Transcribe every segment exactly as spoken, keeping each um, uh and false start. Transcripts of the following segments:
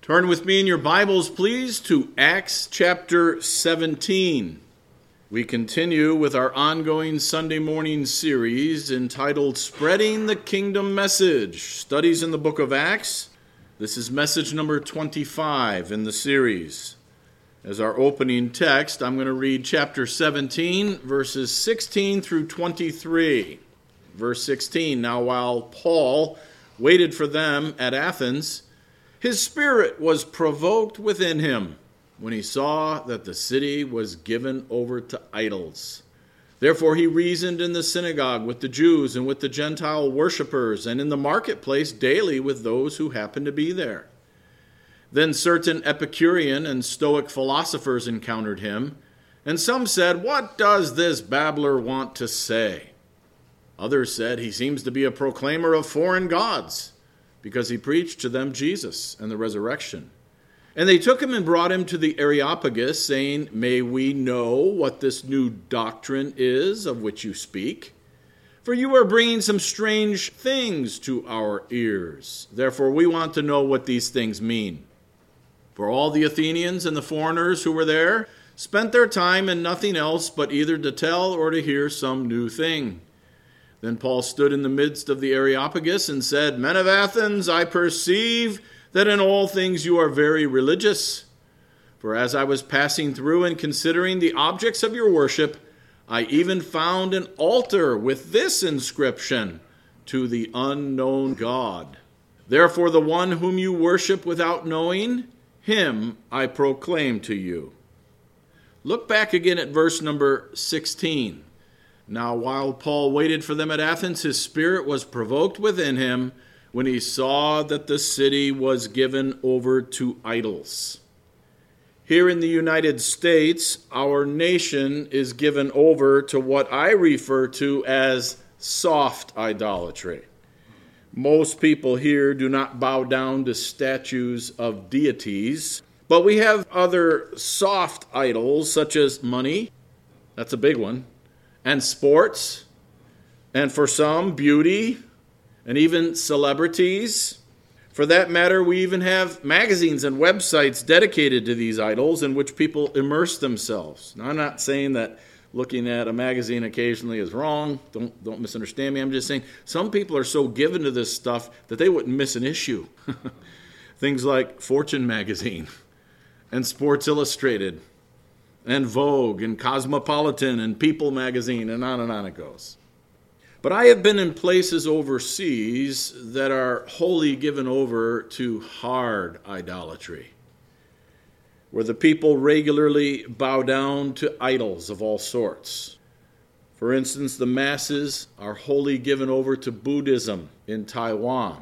Turn with me in your Bibles, please, to Acts chapter seventeen. We continue with our ongoing Sunday morning series entitled Spreading the Kingdom Message, Studies in the Book of Acts. This is message number twenty-five in the series. As our opening text, I'm going to read chapter seventeen, verses sixteen through twenty-three. Verse sixteen, now while Paul waited for them at Athens, his spirit was provoked within him when he saw that the city was given over to idols. Therefore he reasoned in the synagogue with the Jews and with the Gentile worshippers, and in the marketplace daily with those who happened to be there. Then certain Epicurean and Stoic philosophers encountered him, and some said, "What does this babbler want to say?" Others said, "He seems to be a proclaimer of foreign gods, because he preached to them Jesus and the resurrection." And they took him and brought him to the Areopagus, saying, "May we know what this new doctrine is of which you speak? For you are bringing some strange things to our ears. Therefore we want to know what these things mean." For all the Athenians and the foreigners who were there spent their time in nothing else but either to tell or to hear some new thing. Then Paul stood in the midst of the Areopagus and said, "Men of Athens, I perceive that in all things you are very religious. For as I was passing through and considering the objects of your worship, I even found an altar with this inscription, 'To the unknown God.' Therefore the one whom you worship without knowing, him I proclaim to you." Look back again at verse number sixteen. Now while Paul waited for them at Athens, his spirit was provoked within him when he saw that the city was given over to idols. Here in the United States, our nation is given over to what I refer to as soft idolatry. Most people here do not bow down to statues of deities, but we have other soft idols such as money, that's a big one, and sports, and for some, beauty, and even celebrities. For that matter, we even have magazines and websites dedicated to these idols in which people immerse themselves. Now, I'm not saying that looking at a magazine occasionally is wrong. Don't, don't misunderstand me. I'm just saying some people are so given to this stuff that they wouldn't miss an issue. Things like Fortune magazine and Sports Illustrated and Vogue and Cosmopolitan and People magazine, and on and on it goes. But I have been in places overseas that are wholly given over to hard idolatry, where the people regularly bow down to idols of all sorts. For instance, the masses are wholly given over to Buddhism in Taiwan.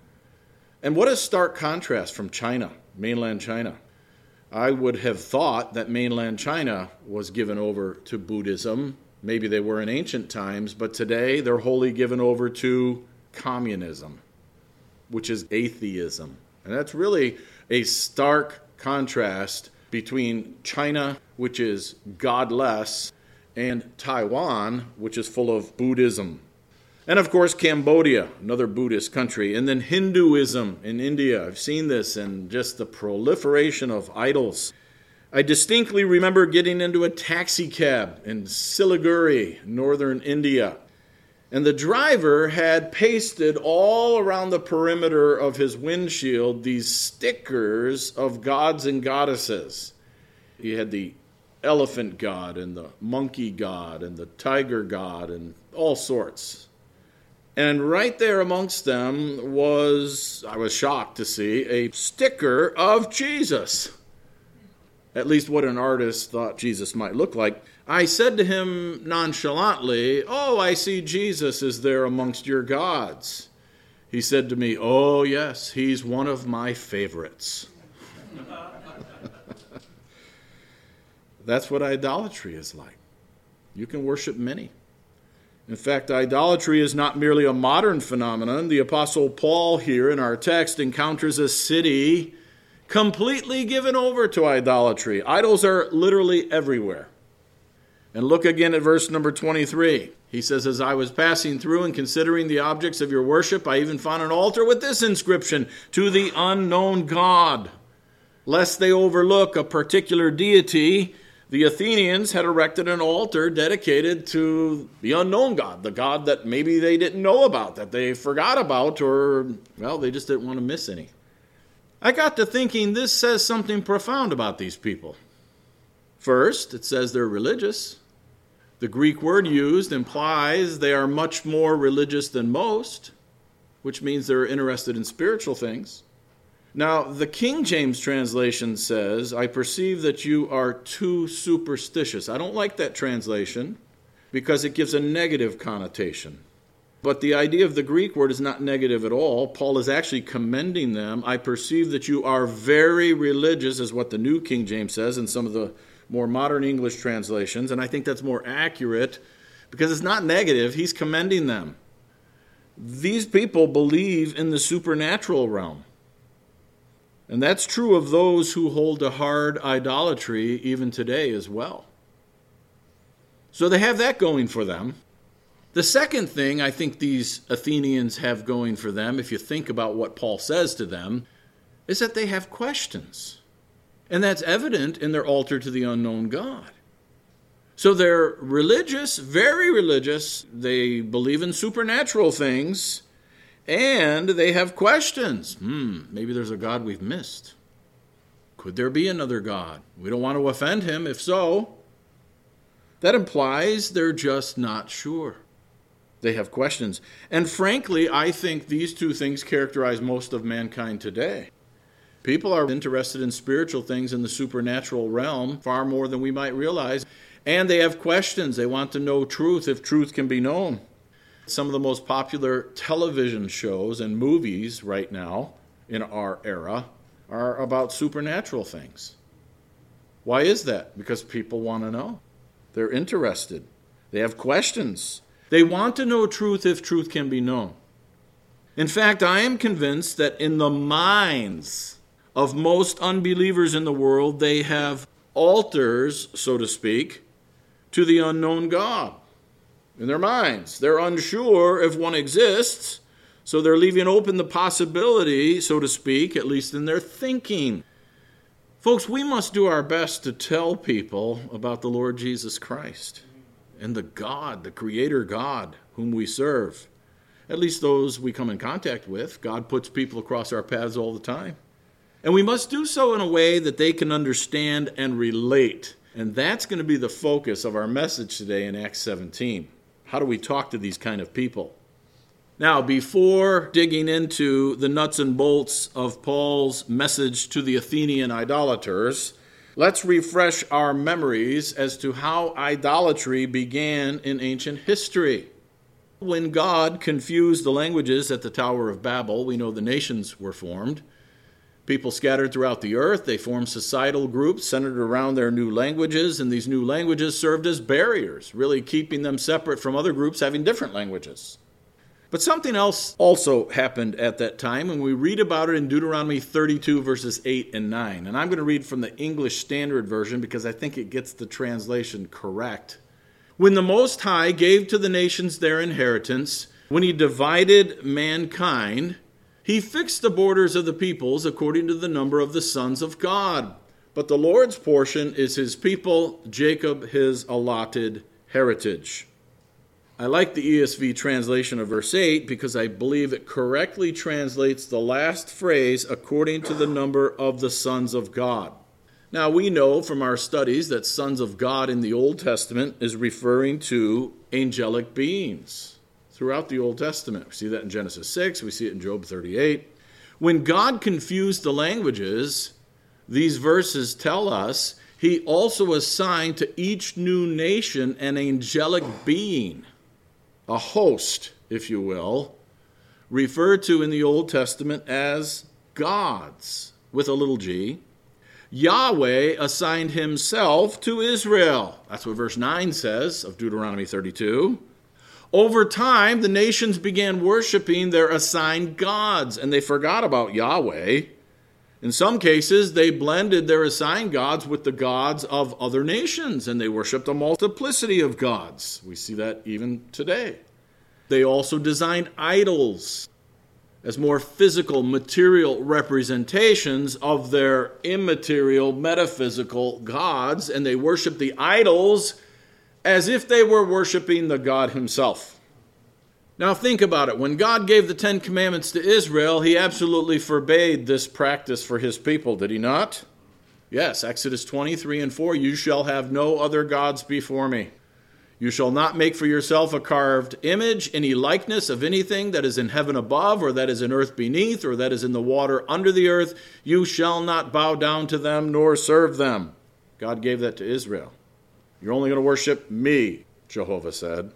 And what a stark contrast from China, mainland China. I would have thought that mainland China was given over to Buddhism. Maybe they were in ancient times, but today they're wholly given over to communism, which is atheism. And that's really a stark contrast between China, which is godless, and Taiwan, which is full of Buddhism. And of course, Cambodia, another Buddhist country, and then Hinduism in India. I've seen this and just the proliferation of idols. I distinctly remember getting into a taxi cab in Siliguri, northern India, and the driver had pasted all around the perimeter of his windshield these stickers of gods and goddesses. He had the elephant god and the monkey god and the tiger god and all sorts. And right there amongst them was, I was shocked to see, a sticker of Jesus. At least what an artist thought Jesus might look like. I said to him nonchalantly, "Oh, I see Jesus is there amongst your gods." He said to me, "Oh, yes, he's one of my favorites." That's what idolatry is like. You can worship many. In fact, idolatry is not merely a modern phenomenon. The Apostle Paul here in our text encounters a city completely given over to idolatry. Idols are literally everywhere. And look again at verse number twenty-three. He says, "As I was passing through and considering the objects of your worship, I even found an altar with this inscription, 'To the unknown God.' Lest they overlook a particular deity, the Athenians had erected an altar dedicated to the unknown God, the God that maybe they didn't know about, that they forgot about, or, well, they just didn't want to miss any. I got to thinking this says something profound about these people. First, it says they're religious. The Greek word used implies they are much more religious than most, which means they're interested in spiritual things. Now, the King James translation says, I perceive that you are too superstitious. I don't like that translation because it gives a negative connotation. But the idea of the Greek word is not negative at all. Paul is actually commending them. I perceive that you are very religious, is what the New King James says in some of the more modern English translations. And I think that's more accurate because it's not negative. He's commending them. These people believe in the supernatural realm. And that's true of those who hold to hard idolatry even today as well. So they have that going for them. The second thing I think these Athenians have going for them, if you think about what Paul says to them, is that they have questions. And that's evident in their altar to the unknown God. So they're religious, very religious. They believe in supernatural things. And they have questions. Hmm, maybe there's a God we've missed. Could there be another God? We don't want to offend him. If so, that implies they're just not sure. They have questions. And frankly, I think these two things characterize most of mankind today. People are interested in spiritual things in the supernatural realm far more than we might realize. And they have questions. They want to know truth if truth can be known. Some of the most popular television shows and movies right now in our era are about supernatural things. Why is that? Because people want to know. They're interested. They have questions. They want to know truth if truth can be known. In fact, I am convinced that in the minds of most unbelievers in the world, they have altars, so to speak, to the unknown God. In their minds, they're unsure if one exists, so they're leaving open the possibility, so to speak, at least in their thinking. Folks, we must do our best to tell people about the Lord Jesus Christ and the God, the Creator God, whom we serve. At least those we come in contact with. God puts people across our paths all the time. And we must do so in a way that they can understand and relate. And that's going to be the focus of our message today in Acts seventeen. How do we talk to these kind of people? Now, before digging into the nuts and bolts of Paul's message to the Athenian idolaters, let's refresh our memories as to how idolatry began in ancient history. When God confused the languages at the Tower of Babel, we know the nations were formed. People scattered throughout the earth. They formed societal groups centered around their new languages, and these new languages served as barriers, really keeping them separate from other groups having different languages. But something else also happened at that time, and we read about it in Deuteronomy thirty-two, verses eight and nine. And I'm going to read from the English Standard Version because I think it gets the translation correct. When the Most High gave to the nations their inheritance, when he divided mankind, he fixed the borders of the peoples according to the number of the sons of God. But the Lord's portion is his people, Jacob his allotted heritage. I like the E S V translation of verse eight because I believe it correctly translates the last phrase according to the number of the sons of God. Now we know from our studies that sons of God in the Old Testament is referring to angelic beings. Throughout the Old Testament. We see that in Genesis six. We see it in Job thirty-eight. When God confused the languages, these verses tell us he also assigned to each new nation an angelic being, a host, if you will, referred to in the Old Testament as gods, with a little g. Yahweh assigned himself to Israel. That's what verse nine says of Deuteronomy thirty-two. Over time, the nations began worshiping their assigned gods, and they forgot about Yahweh. In some cases, they blended their assigned gods with the gods of other nations, and they worshiped a multiplicity of gods. We see that even today. They also designed idols. as more physical, material representations of their immaterial, metaphysical gods, and they worshiped the idols as if they were worshiping the God himself. Now think about it. When God gave the Ten Commandments to Israel, he absolutely forbade this practice for his people, did he not? Yes, Exodus twenty-three and four, you shall have no other gods before me. You shall not make for yourself a carved image, any likeness of anything that is in heaven above, or that is in earth beneath, or that is in the water under the earth. You shall not bow down to them nor serve them. God gave that to Israel. You're only going to worship me, Jehovah said.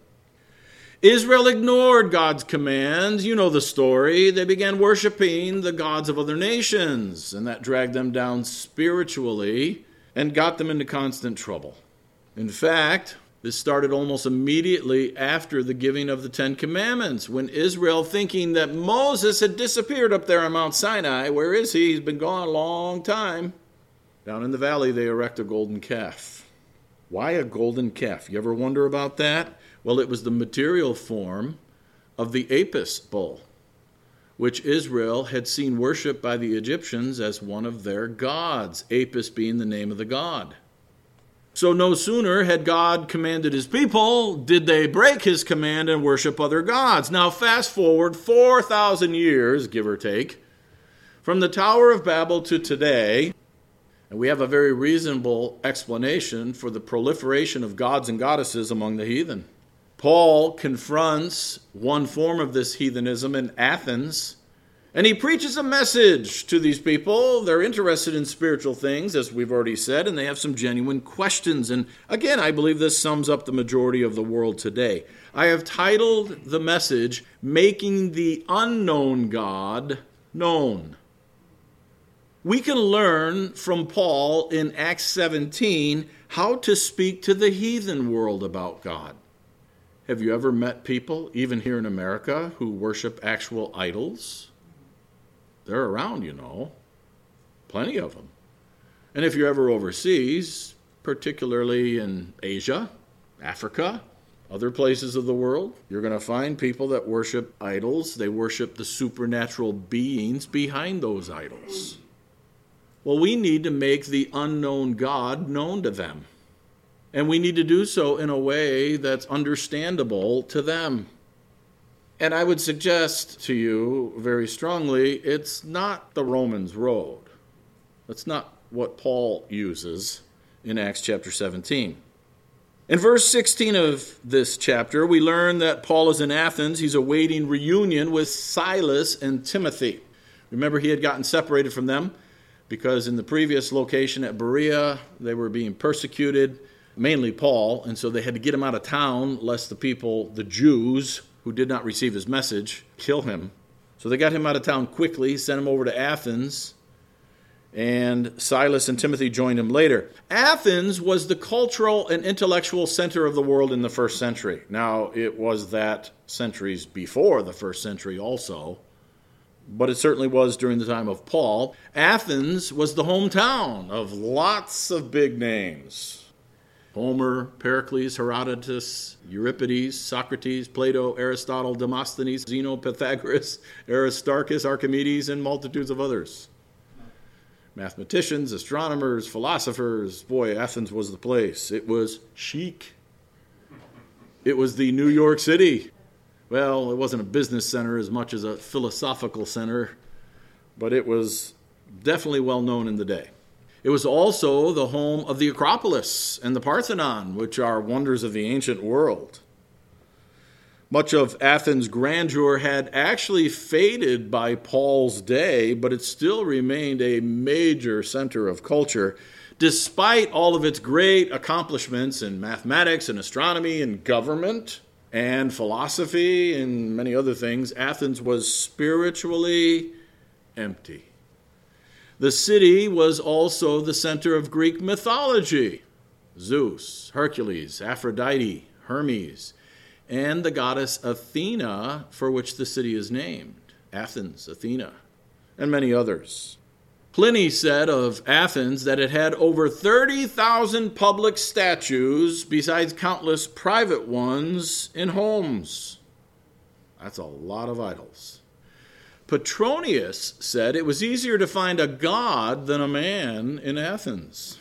Israel ignored God's commands. You know the story. They began worshiping the gods of other nations, and that dragged them down spiritually and got them into constant trouble. In fact, this started almost immediately after the giving of the Ten Commandments, when Israel, thinking that Moses had disappeared up there on Mount Sinai, where is he? He's been gone a long time. Down in the valley, they erect a golden calf. Why a golden calf? You ever wonder about that? Well, it was the material form of the Apis bull, which Israel had seen worshipped by the Egyptians as one of their gods, Apis being the name of the god. So no sooner had God commanded his people, did they break his command and worship other gods. Now fast forward four thousand years, give or take, from the Tower of Babel to today, and we have a very reasonable explanation for the proliferation of gods and goddesses among the heathen. Paul confronts one form of this heathenism in Athens, and he preaches a message to these people. They're interested in spiritual things, as we've already said, and they have some genuine questions. And again, I believe this sums up the majority of the world today. I have titled the message, Making the Unknown God Known. We can learn from Paul in Acts seventeen how to speak to the heathen world about God. Have you ever met people, even here in America, who worship actual idols? They're around, you know. Plenty of them. And if you're ever overseas, particularly in Asia, Africa, other places of the world, you're going to find people that worship idols. They worship the supernatural beings behind those idols. Well, we need to make the unknown God known to them. And we need to do so in a way that's understandable to them. And I would suggest to you very strongly, it's not the Romans road. That's not what Paul uses in Acts chapter seventeen. In verse sixteen of this chapter, we learn that Paul is in Athens. He's awaiting reunion with Silas and Timothy. Remember, he had gotten separated from them because in the previous location at Berea, they were being persecuted, mainly Paul, and so they had to get him out of town lest the people, the Jews, who did not receive his message, kill him. So they got him out of town quickly, sent him over to Athens, and Silas and Timothy joined him later. Athens was the cultural and intellectual center of the world in the first century. Now, it was that centuries before the first century also, but it certainly was during the time of Paul. Athens was the hometown of lots of big names. Homer, Pericles, Herodotus, Euripides, Socrates, Plato, Aristotle, Demosthenes, Zeno, Pythagoras, Aristarchus, Archimedes, and multitudes of others. Mathematicians, astronomers, philosophers. Boy, Athens was the place. It was chic. It was the New York City. Well, it wasn't a business center as much as a philosophical center, but it was definitely well known in the day. It was also the home of the Acropolis and the Parthenon, which are wonders of the ancient world. Much of Athens' grandeur had actually faded by Paul's day, but it still remained a major center of culture. Despite all of its great accomplishments in mathematics and astronomy and government and philosophy and many other things, Athens was spiritually empty. The city was also the center of Greek mythology. Zeus, Hercules, Aphrodite, Hermes, and the goddess Athena, for which the city is named. Athens, Athena, and many others. Pliny said of Athens that it had over thirty thousand public statues, besides countless private ones in homes. That's a lot of idols. Petronius said it was easier to find a god than a man in Athens.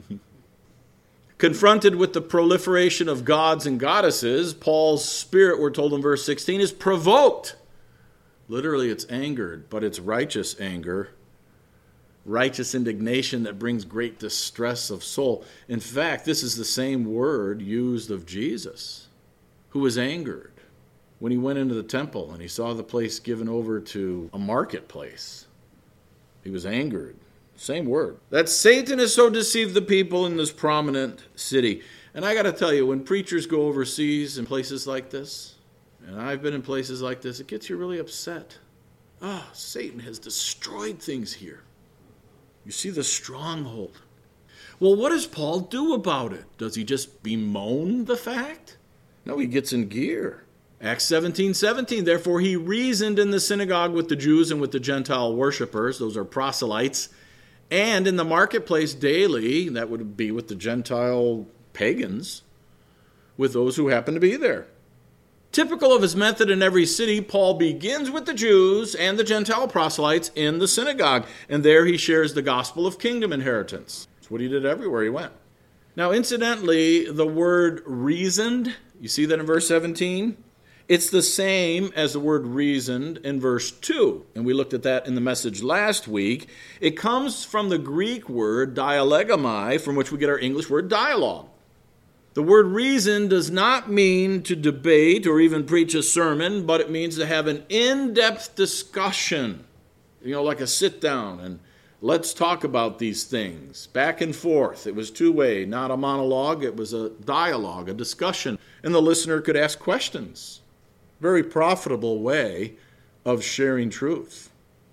Confronted with the proliferation of gods and goddesses, Paul's spirit, we're told in verse sixteen, is provoked. Literally, it's angered, but it's righteous anger. Righteous indignation that brings great distress of soul. In fact, this is the same word used of Jesus, who was angered when he went into the temple and he saw the place given over to a marketplace. He was angered. Same word. That Satan has so deceived the people in this prominent city. And I got to tell you, when preachers go overseas in places like this, and I've been in places like this, it gets you really upset. Ah, oh, Satan has destroyed things here. You see the stronghold. Well, what does Paul do about it? Does he just bemoan the fact? No, he gets in gear. Acts seventeen seventeen, therefore he reasoned in the synagogue with the Jews and with the Gentile worshipers, those are proselytes, and in the marketplace daily, that would be with the Gentile pagans, with those who happen to be there. Typical of his method in every city, Paul begins with the Jews and the Gentile proselytes in the synagogue, and there he shares the gospel of kingdom inheritance. That's what he did everywhere he went. Now, incidentally, the word reasoned, you see that in verse seventeen? It's the same as the word reasoned in verse two, and we looked at that in the message last week. It comes from the Greek word dialegomai, from which we get our English word dialogue. The word reason does not mean to debate or even preach a sermon, but it means to have an in-depth discussion, you know, like a sit-down and let's talk about these things, back and forth. It was two-way, not a monologue. It was a dialogue, a discussion, and the listener could ask questions. Very profitable way of sharing truth.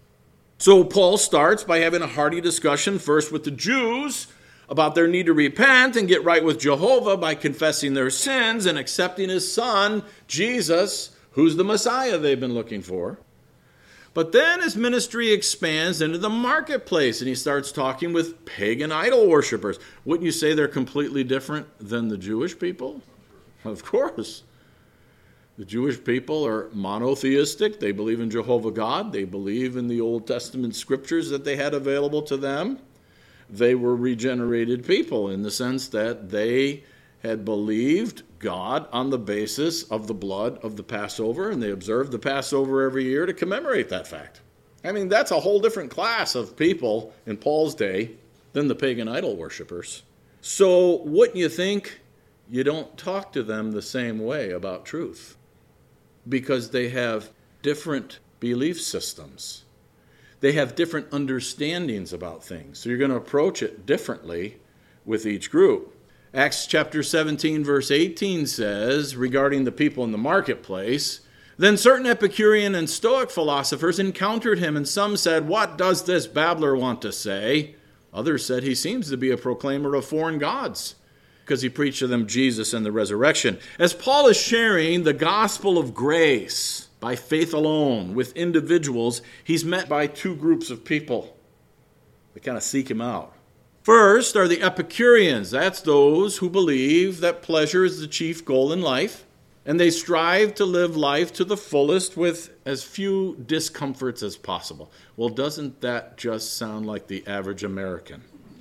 So Paul starts by having a hearty discussion first with the Jews about their need to repent and get right with Jehovah by confessing their sins and accepting his son, Jesus, who's the Messiah they've been looking for. But then his ministry expands into the marketplace, and he starts talking with pagan idol worshipers. Wouldn't you say they're completely different than the Jewish people? Of course. The Jewish people are monotheistic. They believe in Jehovah God. They believe in the Old Testament scriptures that they had available to them. They were regenerated people in the sense that they had believed God on the basis of the blood of the Passover, and they observed the Passover every year to commemorate that fact. I mean, that's a whole different class of people in Paul's day than the pagan idol worshipers. So wouldn't you think you don't talk to them the same way about truth? Because they have different belief systems. They have different understandings about things. So you're going to approach it differently with each group. Acts chapter seventeen, verse eighteen says, regarding the people in the marketplace, then certain Epicurean and Stoic philosophers encountered him, and some said, what does this babbler want to say? Others said, he seems to be a proclaimer of foreign gods, because he preached to them Jesus and the resurrection. As Paul is sharing the gospel of grace by faith alone with individuals, he's met by two groups of people that kind of seek him out. First are the Epicureans. That's those who believe that pleasure is the chief goal in life, and they strive to live life to the fullest with as few discomforts as possible. Well, doesn't that just sound like the average American?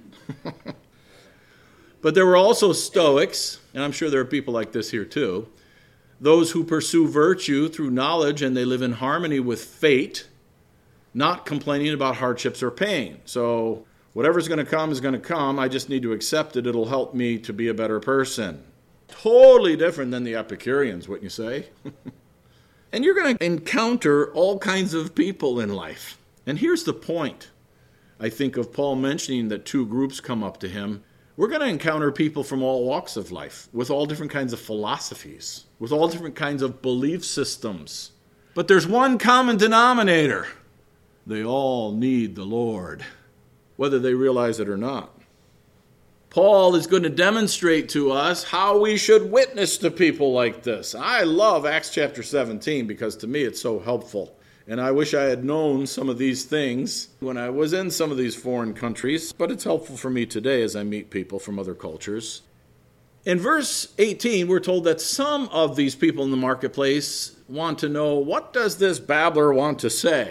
But there were also Stoics, and I'm sure there are people like this here too, those who pursue virtue through knowledge and they live in harmony with fate, not complaining about hardships or pain. So whatever's going to come is going to come. I just need to accept it. It'll help me to be a better person. Totally different than the Epicureans, wouldn't you say? And you're going to encounter all kinds of people in life. And here's the point, I think, of Paul mentioning that two groups come up to him. We're going to encounter people from all walks of life, with all different kinds of philosophies, with all different kinds of belief systems. But there's one common denominator. They all need the Lord, whether they realize it or not. Paul is going to demonstrate to us how we should witness to people like this. I love Acts chapter seventeen because to me it's so helpful. And I wish I had known some of these things when I was in some of these foreign countries, but it's helpful for me today as I meet people from other cultures. In verse eighteen, we're told that some of these people in the marketplace want to know, what does this babbler want to say?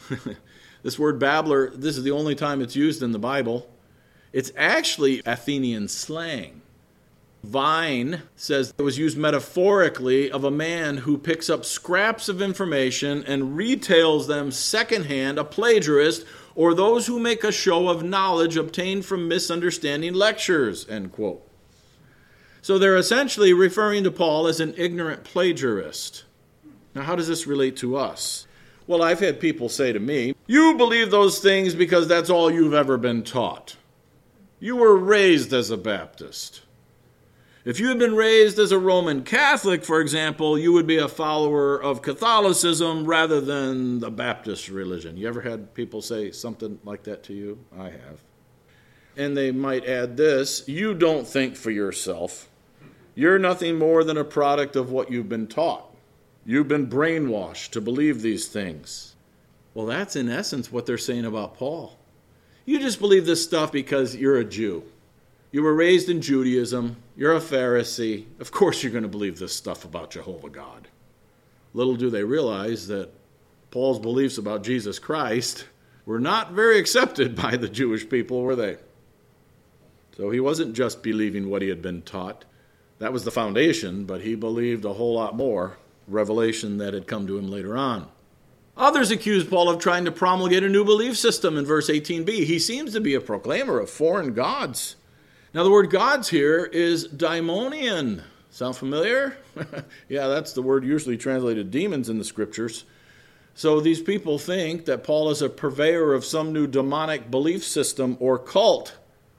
This word babbler, this is the only time it's used in the Bible. It's actually Athenian slang. Vine says it was used metaphorically of a man who picks up scraps of information and retails them secondhand, a plagiarist, or those who make a show of knowledge obtained from misunderstanding lectures, end quote. So they're essentially referring to Paul as an ignorant plagiarist. Now, how does this relate to us? Well, I've had people say to me, you believe those things because that's all you've ever been taught. You were raised as a Baptist. If you had been raised as a Roman Catholic, for example, you would be a follower of Catholicism rather than the Baptist religion. You ever had people say something like that to you? I have. And they might add this, you don't think for yourself. You're nothing more than a product of what you've been taught. You've been brainwashed to believe these things. Well, that's in essence what they're saying about Paul. You just believe this stuff because you're a Jew. You were raised in Judaism. You're a Pharisee. Of course you're going to believe this stuff about Jehovah God. Little do they realize that Paul's beliefs about Jesus Christ were not very accepted by the Jewish people, were they? So he wasn't just believing what he had been taught. That was the foundation, but he believed a whole lot more, revelation that had come to him later on. Others accused Paul of trying to promulgate a new belief system in verse eighteen b. He seems to be a proclaimer of foreign gods. Now, the word gods here is daimonion. Sound familiar? Yeah, that's the word usually translated demons in the scriptures. So these people think that Paul is a purveyor of some new demonic belief system or cult.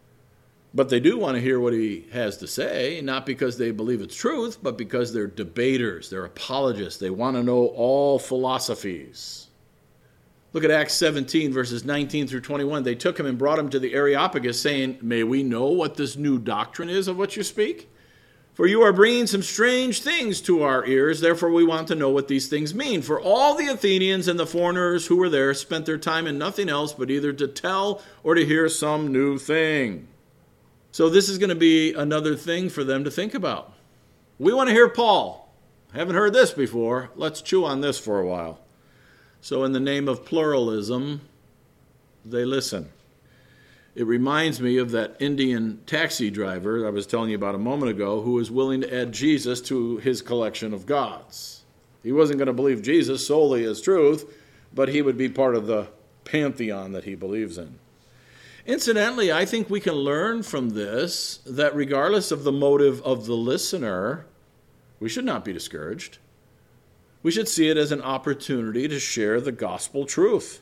But they do want to hear what he has to say, not because they believe it's truth, but because they're debaters, they're apologists. They want to know all philosophies. Look at Acts seventeen, verses nineteen through twenty-one. They took him and brought him to the Areopagus, saying, may we know what this new doctrine is of what you speak? For you are bringing some strange things to our ears, therefore we want to know what these things mean. For all the Athenians and the foreigners who were there spent their time in nothing else but either to tell or to hear some new thing. So this is going to be another thing for them to think about. We want to hear Paul. Haven't heard this before. Let's chew on this for a while. So in the name of pluralism, they listen. It reminds me of that Indian taxi driver I was telling you about a moment ago who was willing to add Jesus to his collection of gods. He wasn't going to believe Jesus solely as truth, but he would be part of the pantheon that he believes in. Incidentally, I think we can learn from this that regardless of the motive of the listener, we should not be discouraged. We should see it as an opportunity to share the gospel truth.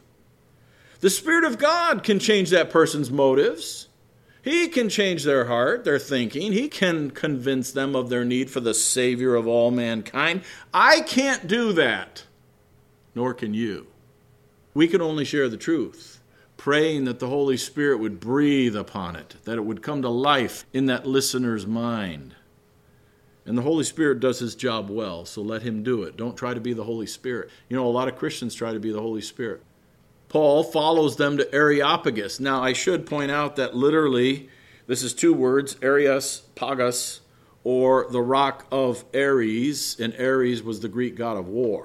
The Spirit of God can change that person's motives. He can change their heart, their thinking. He can convince them of their need for the Savior of all mankind. I can't do that, nor can you. We can only share the truth, praying that the Holy Spirit would breathe upon it, that it would come to life in that listener's mind. And the Holy Spirit does his job well, so let him do it. Don't try to be the Holy Spirit. You know, a lot of Christians try to be the Holy Spirit. Paul follows them to Areopagus. Now, I should point out that literally, this is two words, Areopagus, or the rock of Ares, and Ares was the Greek god of war.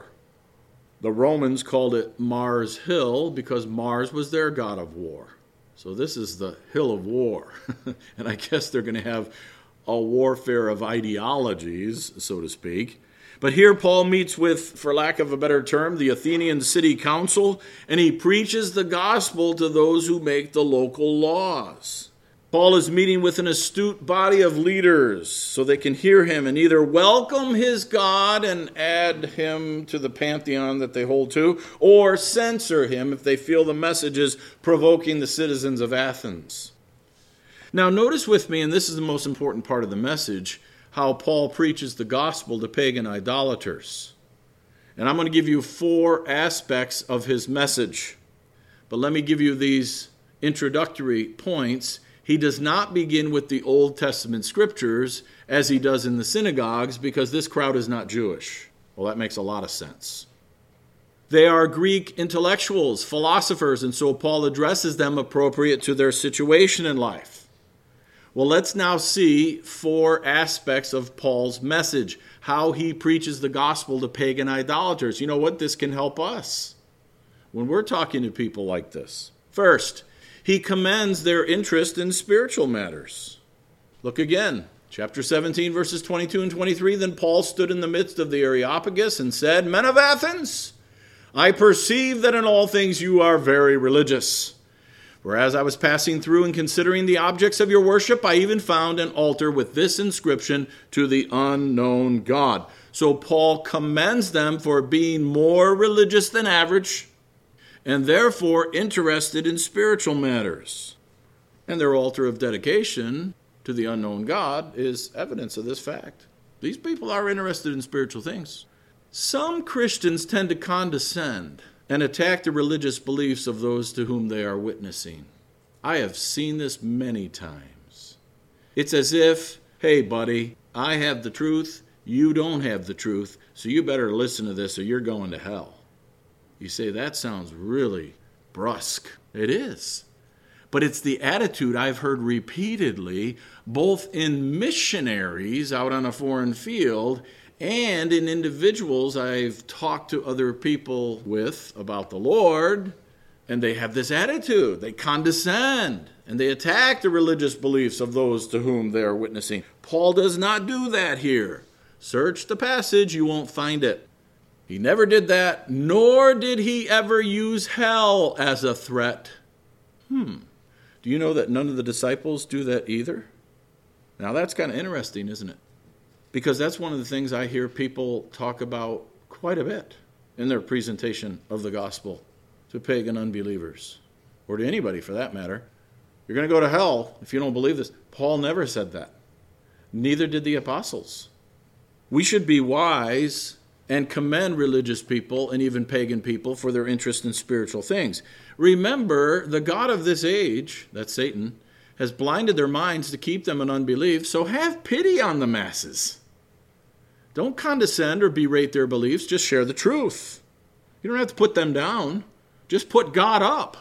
The Romans called it Mars Hill because Mars was their god of war. So this is the hill of war. And I guess they're going to have a warfare of ideologies, so to speak. But here Paul meets with, for lack of a better term, the Athenian city council, and he preaches the gospel to those who make the local laws. Paul is meeting with an astute body of leaders so they can hear him and either welcome his God and add him to the pantheon that they hold to, or censor him if they feel the message is provoking the citizens of Athens. Now notice with me, and this is the most important part of the message, how Paul preaches the gospel to pagan idolaters. And I'm going to give you four aspects of his message. But let me give you these introductory points. He does not begin with the Old Testament scriptures as he does in the synagogues because this crowd is not Jewish. Well, that makes a lot of sense. They are Greek intellectuals, philosophers, and so Paul addresses them appropriate to their situation in life. Well, let's now see four aspects of Paul's message, how he preaches the gospel to pagan idolaters. You know what? This can help us. when we're talking to people like this? First, he commends their interest in spiritual matters. Look again, chapter seventeen, verses twenty-two and twenty-three. Then Paul stood in the midst of the Areopagus and said, Men of Athens, I perceive that in all things you are very religious. For as I was passing through and considering the objects of your worship, I even found an altar with this inscription, To the unknown God. So Paul commends them for being more religious than average, and therefore interested in spiritual matters. And their altar of dedication to the unknown God is evidence of this fact. These people are interested in spiritual things. Some Christians tend to condescend and attack the religious beliefs of those to whom they are witnessing. I have seen this many times. It's as if, hey buddy, I have the truth, you don't have the truth, so you better listen to this or you're going to hell. You say, that sounds really brusque. It is. But it's the attitude I've heard repeatedly, both in missionaries out on a foreign field and in individuals I've talked to other people with about the Lord, and they have this attitude. They condescend, and they attack the religious beliefs of those to whom they are witnessing. Paul does not do that here. Search the passage, you won't find it. He never did that, nor did he ever use hell as a threat. Hmm. Do you know that none of the disciples do that either? Now that's kind of interesting, isn't it? Because that's one of the things I hear people talk about quite a bit in their presentation of the gospel to pagan unbelievers, or to anybody for that matter. You're going to go to hell if you don't believe this. Paul never said that. Neither did the apostles. We should be wise and commend religious people and even pagan people for their interest in spiritual things. Remember, the God of this age, that's Satan, has blinded their minds to keep them in unbelief, so have pity on the masses. Don't condescend or berate their beliefs, just share the truth. You don't have to put them down, just put God up.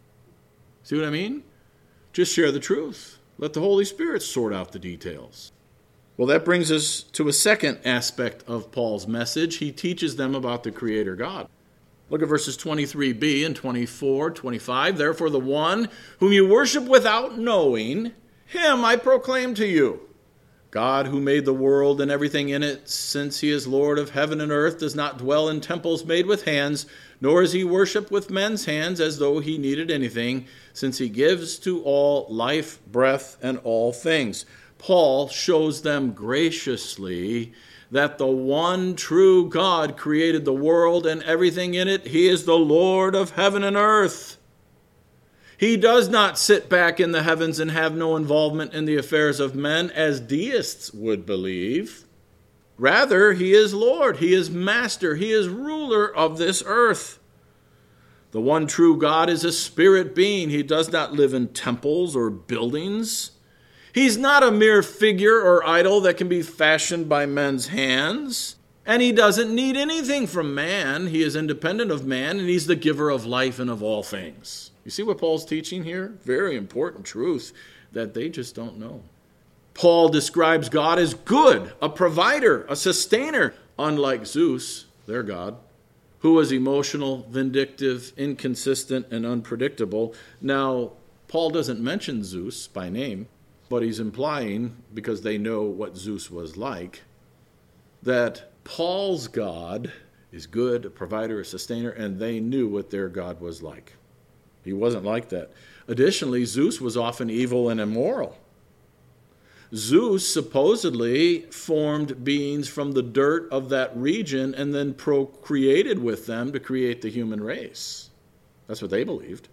See what I mean? Just share the truth. Let the Holy Spirit sort out the details. Well, that brings us to a second aspect of Paul's message. He teaches them about the Creator God. Look at verses twenty-three b and twenty-four, twenty-five. Therefore, the one whom you worship without knowing, him I proclaim to you. God, who made the world and everything in it, since he is Lord of heaven and earth, does not dwell in temples made with hands, nor is he worshipped with men's hands as though he needed anything, since he gives to all life, breath, and all things. Paul shows them graciously that the one true God created the world and everything in it. He is the Lord of heaven and earth. He does not sit back in the heavens and have no involvement in the affairs of men, as deists would believe. Rather, he is Lord, he is master, he is ruler of this earth. The one true God is a spirit being. He does not live in temples or buildings. He's not a mere figure or idol that can be fashioned by men's hands. And he doesn't need anything from man. He is independent of man, and he's the giver of life and of all things. You see what Paul's teaching here? Very important truth that they just don't know. Paul describes God as good, a provider, a sustainer, unlike Zeus, their god, who was emotional, vindictive, inconsistent, and unpredictable. Now, Paul doesn't mention Zeus by name, but he's implying, because they know what Zeus was like, that Paul's God is good, a provider, a sustainer, and they knew what their God was like. He wasn't like that. Additionally, Zeus was often evil and immoral. Zeus supposedly formed beings from the dirt of that region and then procreated with them to create the human race. That's what they believed.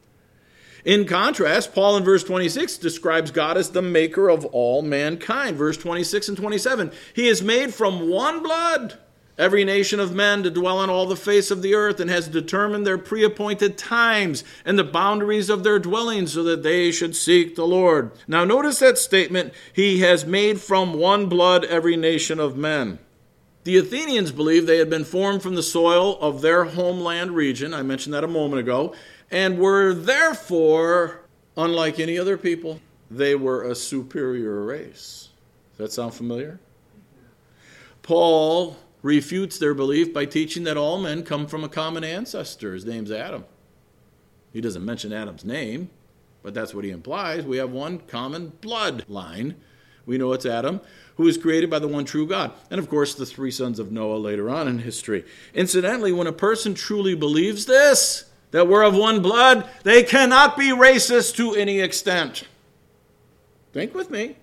In contrast, Paul in verse twenty-six describes God as the maker of all mankind. Verse twenty-six and twenty-seven, he is made from one blood every nation of men to dwell on all the face of the earth, and has determined their pre-appointed times and the boundaries of their dwellings so that they should seek the Lord. Now notice that statement, he has made from one blood every nation of men. The Athenians believed they had been formed from the soil of their homeland region. I mentioned that a moment ago. And were therefore, unlike any other people, they were a superior race. Does that sound familiar? Paul refutes their belief by teaching that all men come from a common ancestor. His name's Adam. He doesn't mention Adam's name, but that's what he implies. We have one common bloodline. We know it's Adam, who was created by the one true God. And of course, the three sons of Noah later on in history. Incidentally, when a person truly believes this, that we're of one blood, they cannot be racist to any extent. Think with me.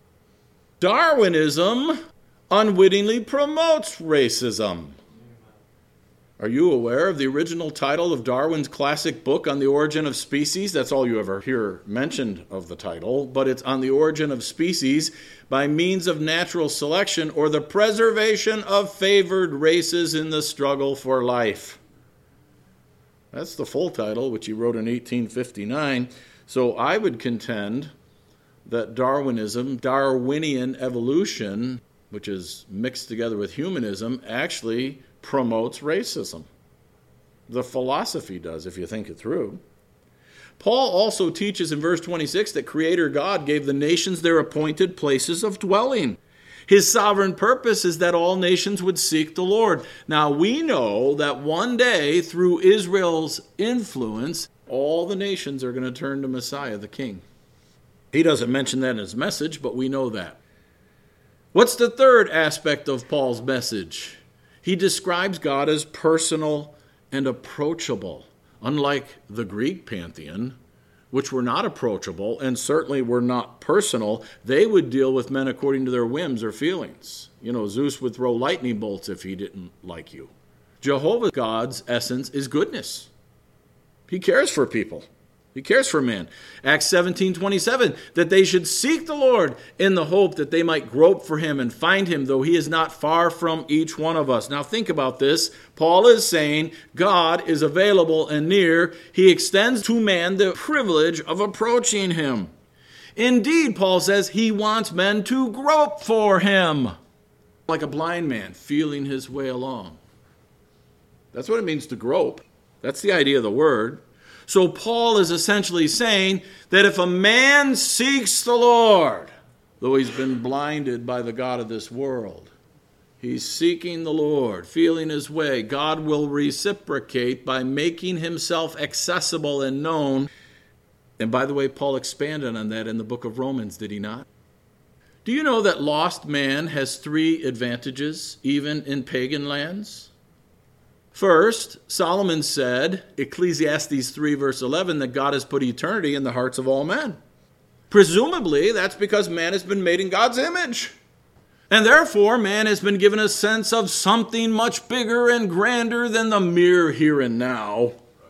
Darwinism unwittingly promotes racism. Are you aware of the original title of Darwin's classic book On the Origin of Species? That's all you ever hear mentioned of the title, but it's On the Origin of Species by Means of Natural Selection, or the Preservation of Favored Races in the Struggle for Life. That's the full title, which he wrote in eighteen fifty-nine. So I would contend that Darwinism, Darwinian evolution, which is mixed together with humanism, actually promotes racism. The philosophy does, if you think it through. Paul also teaches in verse twenty-six that Creator God gave the nations their appointed places of dwelling. His sovereign purpose is that all nations would seek the Lord. Now we know that one day, through Israel's influence, all the nations are going to turn to Messiah, the King. He doesn't mention that in his message, but we know that. What's the third aspect of Paul's message? He describes God as personal and approachable. Unlike the Greek pantheon, which were not approachable and certainly were not personal, they would deal with men according to their whims or feelings. You know, Zeus would throw lightning bolts if he didn't like you. Jehovah God's essence is goodness. He cares for people. He cares for man. Acts seventeen twenty-seven, that they should seek the Lord in the hope that they might grope for him and find him, though he is not far from each one of us. Now think about this. Paul is saying God is available and near. He extends to man the privilege of approaching him. Indeed, Paul says he wants men to grope for him, like a blind man feeling his way along. That's what it means to grope. That's the idea of the word. So Paul is essentially saying that if a man seeks the Lord, though he's been blinded by the god of this world, he's seeking the Lord, feeling his way, God will reciprocate by making himself accessible and known. And by the way, Paul expanded on that in the book of Romans, did he not? Do you know that lost man has three advantages, even in pagan lands? First, Solomon said, Ecclesiastes three verse eleven, that God has put eternity in the hearts of all men. Presumably, that's because man has been made in God's image. And therefore, man has been given a sense of something much bigger and grander than the mere here and now.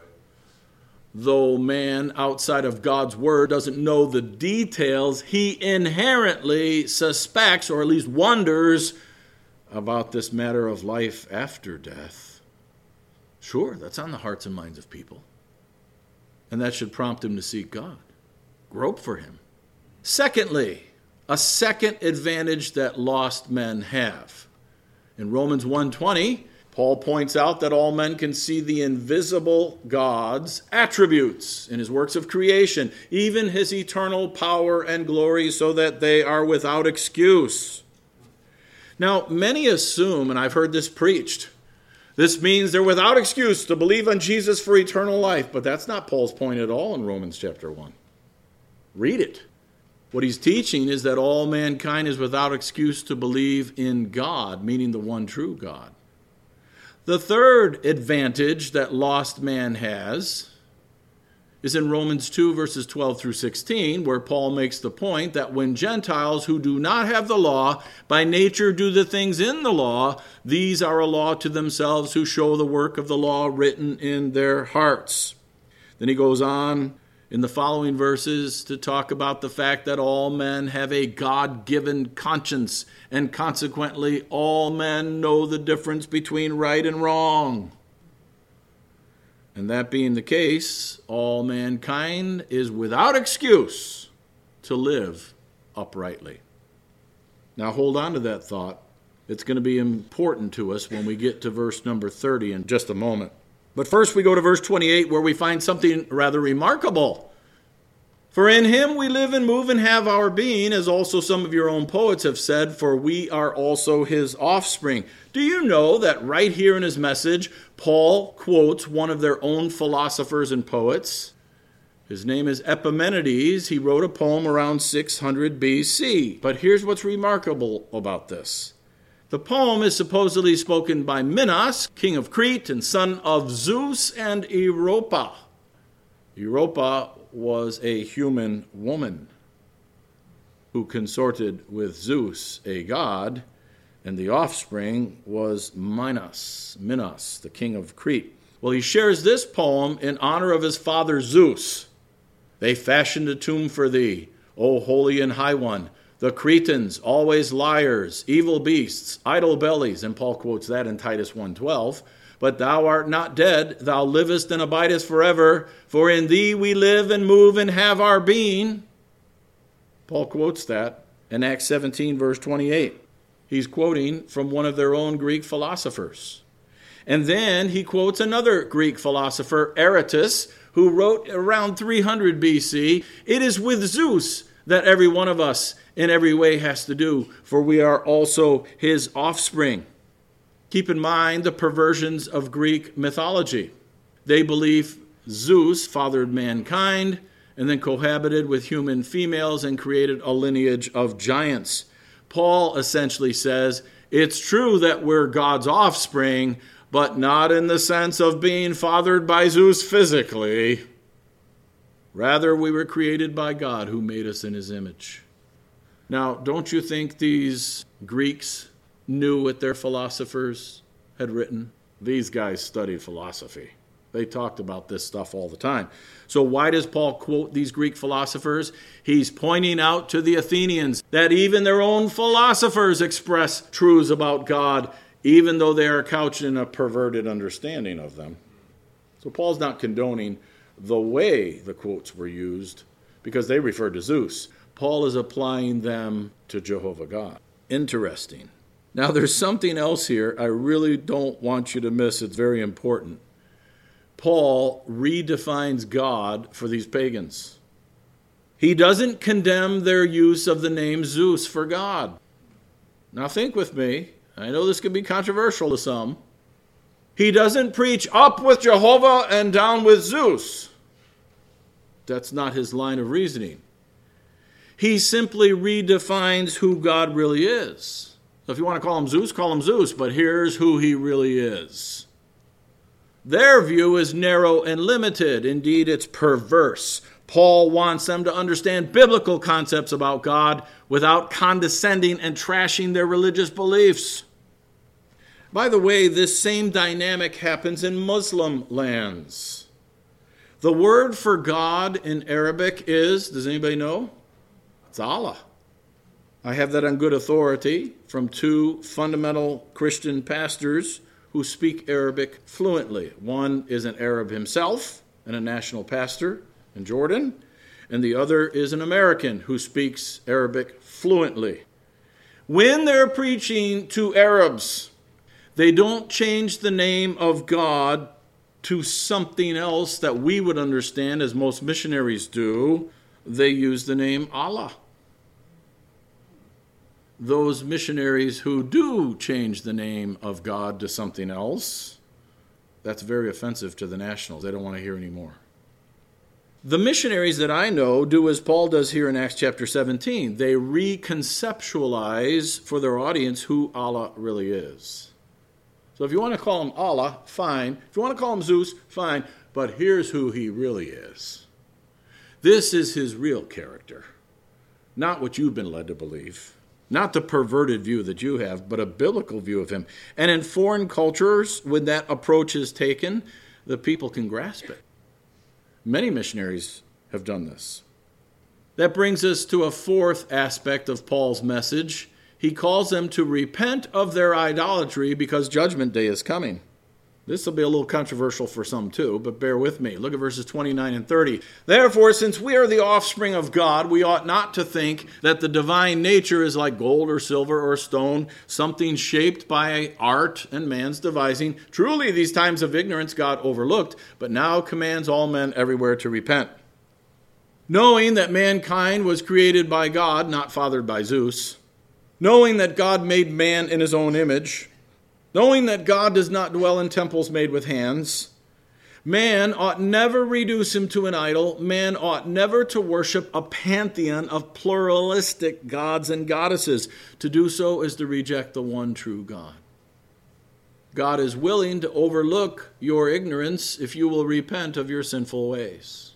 Though man outside of God's word doesn't know the details, he inherently suspects, or at least wonders, about this matter of life after death. Sure, that's on the hearts and minds of people. And that should prompt him to seek God. Grope for him. Secondly, a second advantage that lost men have. In Romans one twenty, Paul points out that all men can see the invisible God's attributes in his works of creation, even his eternal power and glory, so that they are without excuse. Now, many assume, and I've heard this preached, this means they're without excuse to believe on Jesus for eternal life. But that's not Paul's point at all in Romans chapter one. Read it. What he's teaching is that all mankind is without excuse to believe in God, meaning the one true God. The third advantage that lost man has is in Romans two, verses twelve through sixteen, where Paul makes the point that when Gentiles who do not have the law by nature do the things in the law, these are a law to themselves who show the work of the law written in their hearts. Then he goes on in the following verses to talk about the fact that all men have a God-given conscience, and consequently all men know the difference between right and wrong. And that being the case, all mankind is without excuse to live uprightly. Now hold on to that thought. It's going to be important to us when we get to verse number thirty in just a moment. But first we go to verse twenty-eight, where we find something rather remarkable. For in him we live and move and have our being, as also some of your own poets have said, for we are also his offspring. Do you know that right here in his message, Paul quotes one of their own philosophers and poets? His name is Epimenides. He wrote a poem around six hundred B C. But here's what's remarkable about this. The poem is supposedly spoken by Minos, king of Crete and son of Zeus and Europa. Europa was a human woman who consorted with Zeus, a god, and the offspring was Minos, Minos, the king of Crete. Well, he shares this poem in honor of his father Zeus. They fashioned a tomb for thee, O holy and high one. The Cretans, always liars, evil beasts, idle bellies, and Paul quotes that in Titus one twelve. But thou art not dead, thou livest and abidest forever, for in thee we live and move and have our being. Paul quotes that in Acts seventeen, verse twenty-eight. He's quoting from one of their own Greek philosophers. And then he quotes another Greek philosopher, Aratus, who wrote around three hundred B C, it is with Zeus that every one of us in every way has to do, for we are also his offspring. Keep in mind the perversions of Greek mythology. They believe Zeus fathered mankind and then cohabited with human females and created a lineage of giants. Paul essentially says, it's true that we're God's offspring, but not in the sense of being fathered by Zeus physically. Rather, we were created by God who made us in his image. Now, don't you think these Greeks knew what their philosophers had written? These guys studied philosophy. They talked about this stuff all the time. So why does Paul quote these Greek philosophers? He's pointing out to the Athenians that even their own philosophers express truths about God, even though they are couched in a perverted understanding of them. So Paul's not condoning the way the quotes were used because they refer to Zeus. Paul is applying them to Jehovah God. Interesting. Now, there's something else here I really don't want you to miss. It's very important. Paul redefines God for these pagans. He doesn't condemn their use of the name Zeus for God. Now, think with me. I know this can be controversial to some. He doesn't preach up with Jehovah and down with Zeus. That's not his line of reasoning. He simply redefines who God really is. So if you want to call him Zeus, call him Zeus, but here's who he really is. Their view is narrow and limited. Indeed, it's perverse. Paul wants them to understand biblical concepts about God without condescending and trashing their religious beliefs. By the way, this same dynamic happens in Muslim lands. The word for God in Arabic is, does anybody know? It's Allah. I have that on good authority from two fundamental Christian pastors who speak Arabic fluently. One is an Arab himself and a national pastor in Jordan, and the other is an American who speaks Arabic fluently. When they're preaching to Arabs, they don't change the name of God to something else that we would understand as most missionaries do. They use the name Allah. Those missionaries who do change the name of God to something else, that's very offensive to the nationals. They don't want to hear anymore. The missionaries that I know do as Paul does here in Acts chapter seventeen. They reconceptualize for their audience who Allah really is. So if you want to call him Allah, fine. If you want to call him Zeus, fine. But here's who he really is. This is his real character. Not what you've been led to believe. Not the perverted view that you have, but a biblical view of him. And in foreign cultures, when that approach is taken, the people can grasp it. Many missionaries have done this. That brings us to a fourth aspect of Paul's message. He calls them to repent of their idolatry because judgment day is coming. This will be a little controversial for some too, but bear with me. Look at verses twenty-nine and thirty. Therefore, since we are the offspring of God, we ought not to think that the divine nature is like gold or silver or stone, something shaped by art and man's devising. Truly, these times of ignorance God overlooked, but now commands all men everywhere to repent. knowing that mankind was created by God, not fathered by Zeus, knowing that God made man in his own image, knowing that God does not dwell in temples made with hands, man ought never reduce him to an idol. Man ought never to worship a pantheon of pluralistic gods and goddesses. To do so is to reject the one true God. God is willing to overlook your ignorance if you will repent of your sinful ways.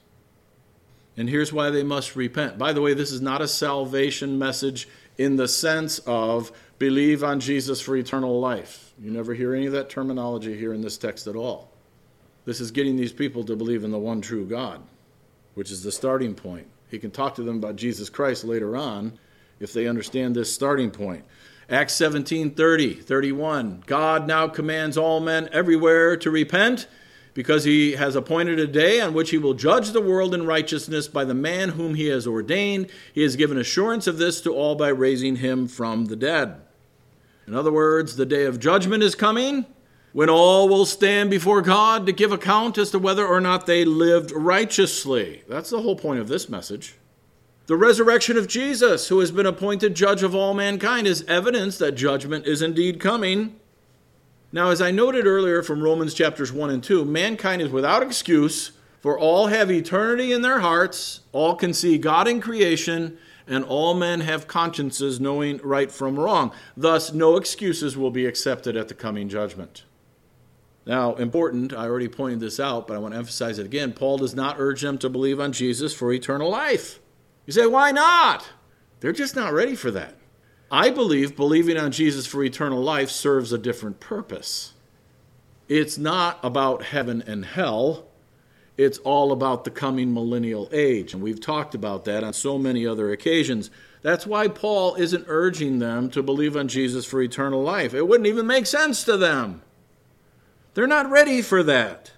And here's why they must repent. By the way, this is not a salvation message in the sense of believe on Jesus for eternal life. You never hear any of that terminology here in this text at all. This is getting these people to believe in the one true God, which is the starting point. He can talk to them about Jesus Christ later on if they understand this starting point. Acts seventeen, thirty, thirty-one. God now commands all men everywhere to repent, because he has appointed a day on which he will judge the world in righteousness by the man whom he has ordained. He has given assurance of this to all by raising him from the dead. In other words, the day of judgment is coming, when all will stand before God to give account as to whether or not they lived righteously. That's the whole point of this message. The resurrection of Jesus, who has been appointed judge of all mankind, is evidence that judgment is indeed coming. Now, as I noted earlier from Romans chapters one and two, mankind is without excuse, for all have eternity in their hearts, all can see God in creation, and all men have consciences knowing right from wrong. Thus, no excuses will be accepted at the coming judgment. Now, important, I already pointed this out, but I want to emphasize it again. Paul does not urge them to believe on Jesus for eternal life. You say, why not? They're just not ready for that. I believe believing on Jesus for eternal life serves a different purpose. It's not about heaven and hell. It's all about the coming millennial age. And we've talked about that on so many other occasions. That's why Paul isn't urging them to believe on Jesus for eternal life. It wouldn't even make sense to them. They're not ready for that.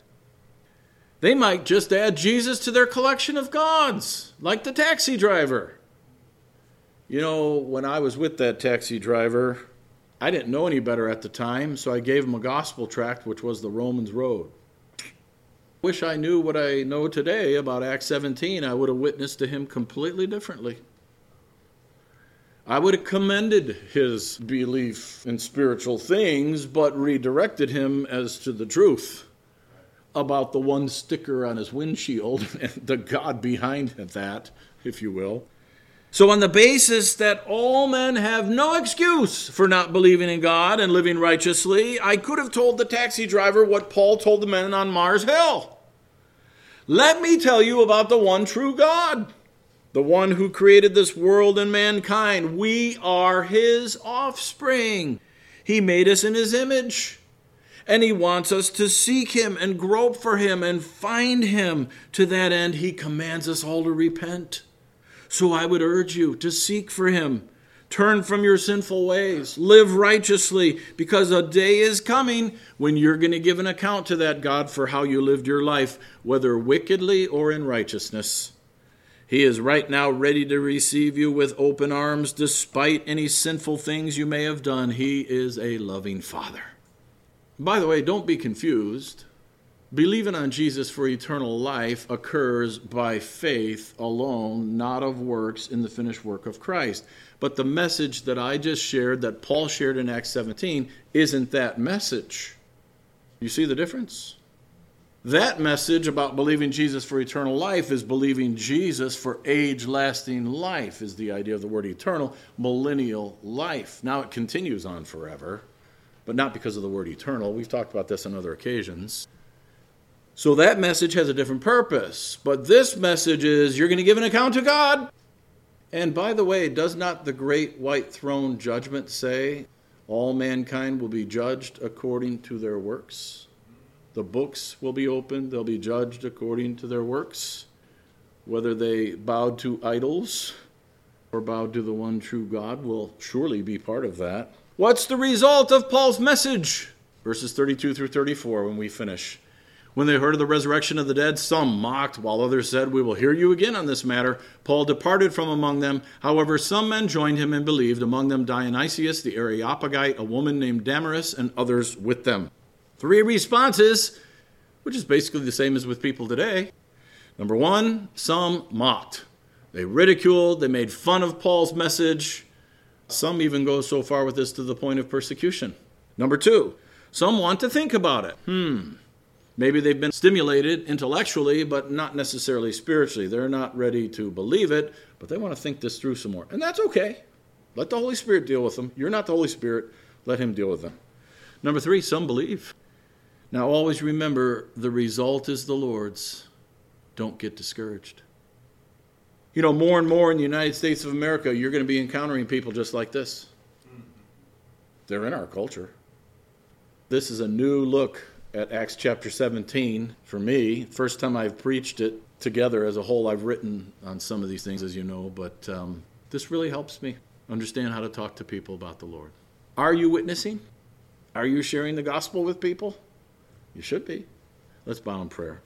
They might just add Jesus to their collection of gods, like the taxi driver. You know, when I was with that taxi driver, I didn't know any better at the time, so I gave him a gospel tract, which was the Romans Road. Wish I knew what I know today about Acts seventeen. I would have witnessed to him completely differently. I would have commended his belief in spiritual things, but redirected him as to the truth about the one sticker on his windshield and the God behind that, if you will. So on the basis that all men have no excuse for not believing in God and living righteously, I could have told the taxi driver what Paul told the men on Mars Hill. Let me tell you about the one true God, the one who created this world and mankind. We are his offspring. He made us in his image. And he wants us to seek him and grope for him and find him. To that end, he commands us all to repent. So I would urge you to seek for him. Turn from your sinful ways. Live righteously, because a day is coming when you're going to give an account to that God for how you lived your life, whether wickedly or in righteousness. He is right now ready to receive you with open arms, despite any sinful things you may have done. He is a loving Father. By the way, don't be confused. Believing on Jesus for eternal life occurs by faith alone, not of works in the finished work of Christ. But the message that I just shared, that Paul shared in Acts seventeen, isn't that message. You see the difference? That message about believing Jesus for eternal life is believing Jesus for age-lasting life, is the idea of the word eternal, millennial life. Now it continues on forever, but not because of the word eternal. We've talked about this on other occasions. So that message has a different purpose. But this message is, you're going to give an account to God. And by the way, does not the great white throne judgment say all mankind will be judged according to their works? The books will be opened. They'll be judged according to their works. Whether they bowed to idols or bowed to the one true God will surely be part of that. What's the result of Paul's message? Verses thirty-two through thirty-four when we finish. When they heard of the resurrection of the dead, some mocked, while others said, "We will hear you again on this matter." Paul departed from among them. However, some men joined him and believed, among them Dionysius the Areopagite, a woman named Damaris, and others with them. Three responses, which is basically the same as with people today. Number one, some mocked. They ridiculed, they made fun of Paul's message. Some even go so far with this to the point of persecution. Number two, some want to think about it. Hmm. Maybe they've been stimulated intellectually, but not necessarily spiritually. They're not ready to believe it, but they want to think this through some more. And that's okay. Let the Holy Spirit deal with them. You're not the Holy Spirit. Let him deal with them. Number three, some believe. Now always remember, the result is the Lord's. Don't get discouraged. You know, more and more in the United States of America, you're going to be encountering people just like this. They're in our culture. This is a new look at Acts chapter seventeen for me. First time I've preached it together as a whole. I've written on some of these things, as you know, but um, this really helps me understand how to talk to people about the Lord. Are you witnessing? Are you sharing the gospel with people? You should be. Let's bow in prayer.